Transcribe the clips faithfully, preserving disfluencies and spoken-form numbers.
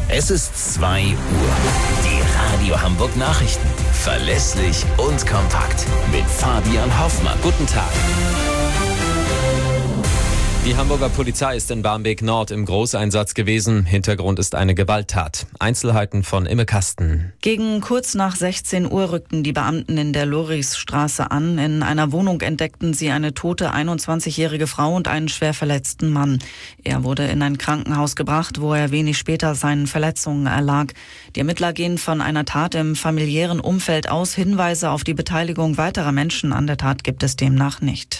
Es ist zwei Uhr. Die Radio Hamburg Nachrichten. Verlässlich und kompakt. Mit Fabian Hoffmann. Guten Tag. Die Hamburger Polizei ist in Barmbek Nord im Großeinsatz gewesen. Hintergrund ist eine Gewalttat. Einzelheiten von Imme Kasten. Gegen kurz nach sechzehn Uhr rückten die Beamten in der Lorisstraße an. In einer Wohnung entdeckten sie eine tote einundzwanzigjährige Frau und einen schwer verletzten Mann. Er wurde in ein Krankenhaus gebracht, wo er wenig später seinen Verletzungen erlag. Die Ermittler gehen von einer Tat im familiären Umfeld aus. Hinweise auf die Beteiligung weiterer Menschen an der Tat gibt es demnach nicht.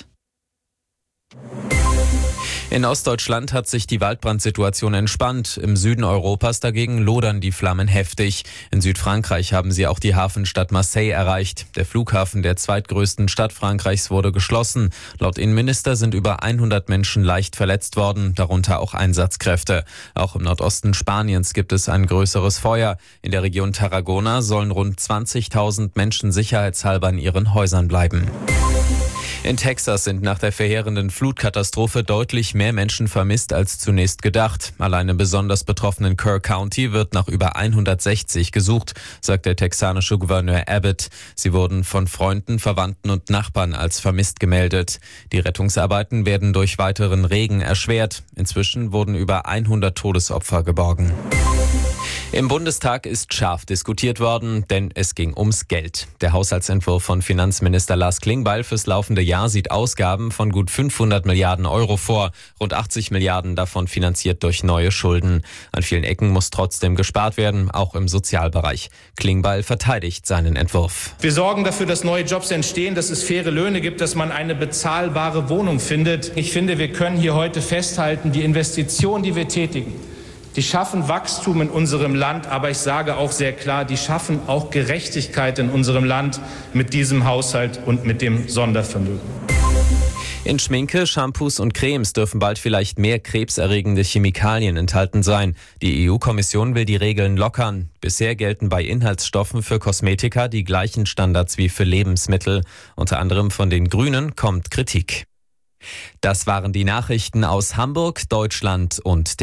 In Ostdeutschland hat sich die Waldbrandsituation entspannt. Im Süden Europas dagegen lodern die Flammen heftig. In Südfrankreich haben sie auch die Hafenstadt Marseille erreicht. Der Flughafen der zweitgrößten Stadt Frankreichs wurde geschlossen. Laut Innenminister sind über hundert Menschen leicht verletzt worden, darunter auch Einsatzkräfte. Auch im Nordosten Spaniens gibt es ein größeres Feuer. In der Region Tarragona sollen rund zwanzigtausend Menschen sicherheitshalber in ihren Häusern bleiben. In Texas sind nach der verheerenden Flutkatastrophe deutlich mehr Menschen vermisst als zunächst gedacht. Allein im besonders betroffenen Kerr County wird nach über hundertsechzig gesucht, sagt der texanische Gouverneur Abbott. Sie wurden von Freunden, Verwandten und Nachbarn als vermisst gemeldet. Die Rettungsarbeiten werden durch weiteren Regen erschwert. Inzwischen wurden über hundert Todesopfer geborgen. Im Bundestag ist scharf diskutiert worden, denn es ging ums Geld. Der Haushaltsentwurf von Finanzminister Lars Klingbeil fürs laufende Jahr sieht Ausgaben von gut fünfhundert Milliarden Euro vor. Rund achtzig Milliarden davon finanziert durch neue Schulden. An vielen Ecken muss trotzdem gespart werden, auch im Sozialbereich. Klingbeil verteidigt seinen Entwurf. Wir sorgen dafür, dass neue Jobs entstehen, dass es faire Löhne gibt, dass man eine bezahlbare Wohnung findet. Ich finde, wir können hier heute festhalten, die Investitionen, die wir tätigen, die schaffen Wachstum in unserem Land, aber ich sage auch sehr klar, die schaffen auch Gerechtigkeit in unserem Land mit diesem Haushalt und mit dem Sondervermögen. In Schminke, Shampoos und Cremes dürfen bald vielleicht mehr krebserregende Chemikalien enthalten sein. Die E U-Kommission will die Regeln lockern. Bisher gelten bei Inhaltsstoffen für Kosmetika die gleichen Standards wie für Lebensmittel. Unter anderem von den Grünen kommt Kritik. Das waren die Nachrichten aus Hamburg, Deutschland und